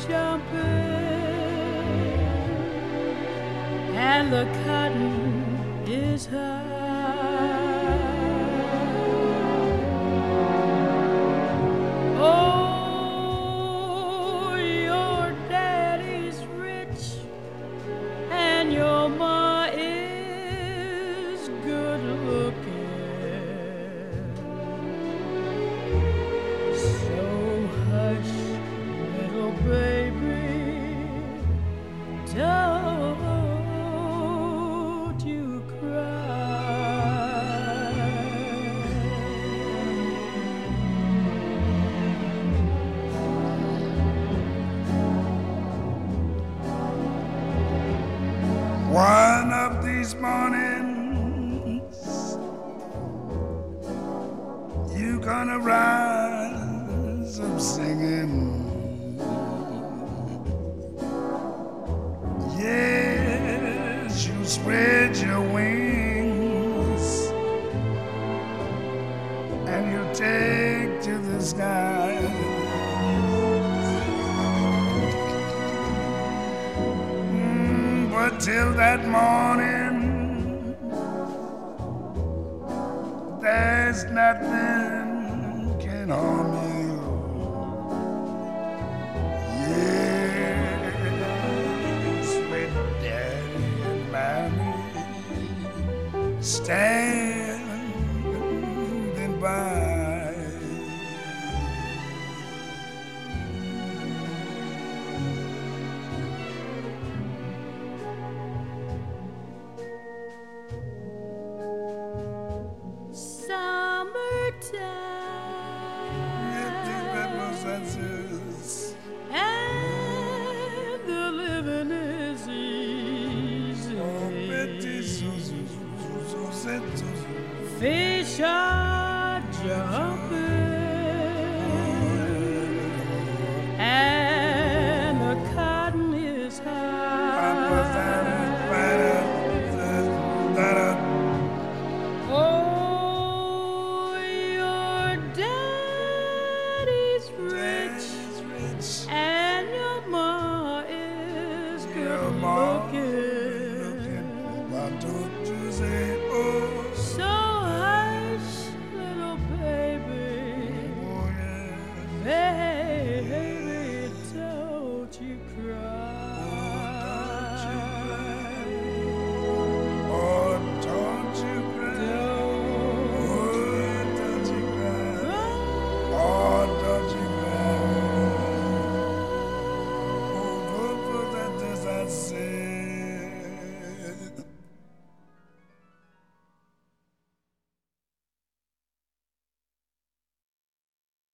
jumping, and the cotton is high. Oh, your daddy's rich, and your ma is good looking. So hush, little baby, don't you cry. One of these mornings, you gonna rise up singing. Yes, you spread your wings and you take to the sky. But till that morning, there's nothing can harm you. Yes, with Daddy and Mommy standing by. And the living is easy. Oh, Betty, Feel